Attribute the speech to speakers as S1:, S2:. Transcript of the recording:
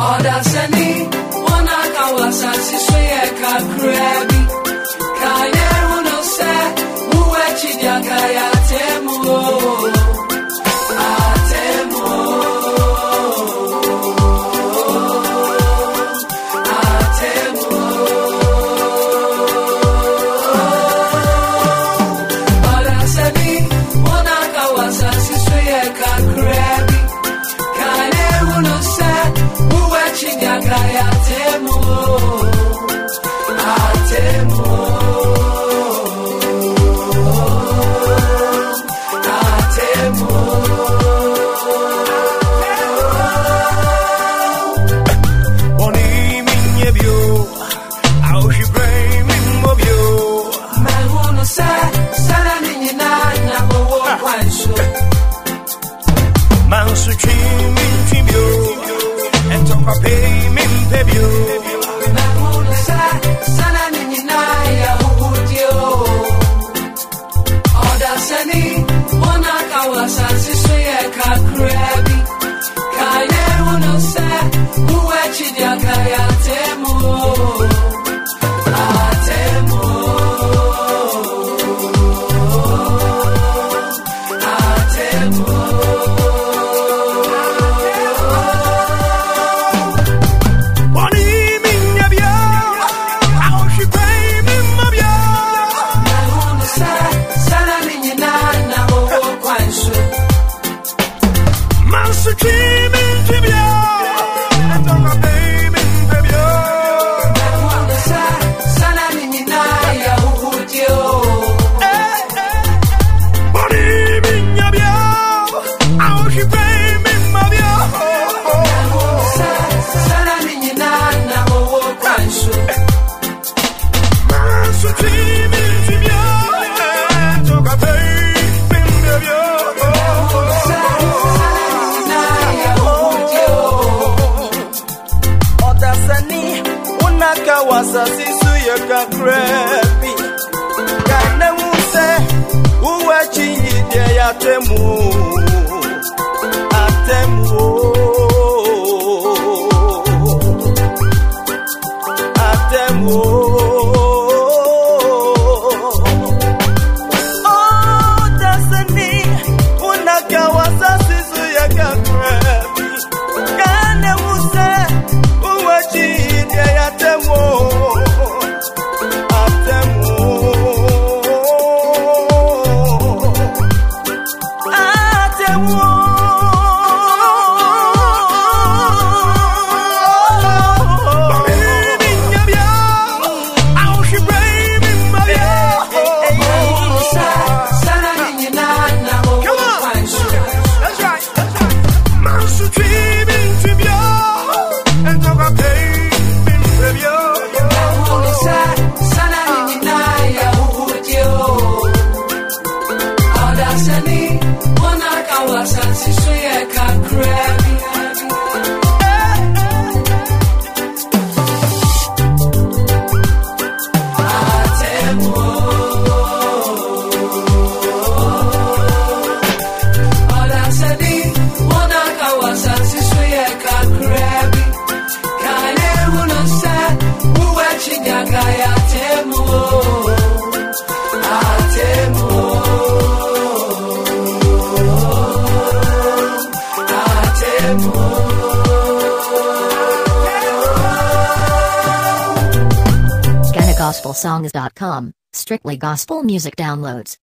S1: Odasani, wana kawasa sisuye kakrebi. Kanye uno se, uwe chinyaka ya temu. Atemu. Atemu. Odasani, wana kawasa sisuye kakrebi. Kanye uno se, chinyaka ya temu, atemu, atemu.
S2: Oni minye bio, au shibrei mimo bio.
S1: Mahuno sana ninyi na wo kwansho.
S2: Mansu chimi chimio. Entoka pay min pebio.
S1: Mahuno sana ninyi na ya udio. Odasani, wana kawasa sisuye kakrebi. Kanye uno se, uwe chinyaka ya temu. Atemu. Atemu.
S2: Kawasa sisuye kakrebi. Kane muse, uwe chinyide ya temu. Atemu. Atemu. Oh, Dasani, una kawasa sisuye kakrebi. Kane muse, uwe chinyide ya temu.
S3: GhanaGospelSongs.com, strictly gospel music downloads.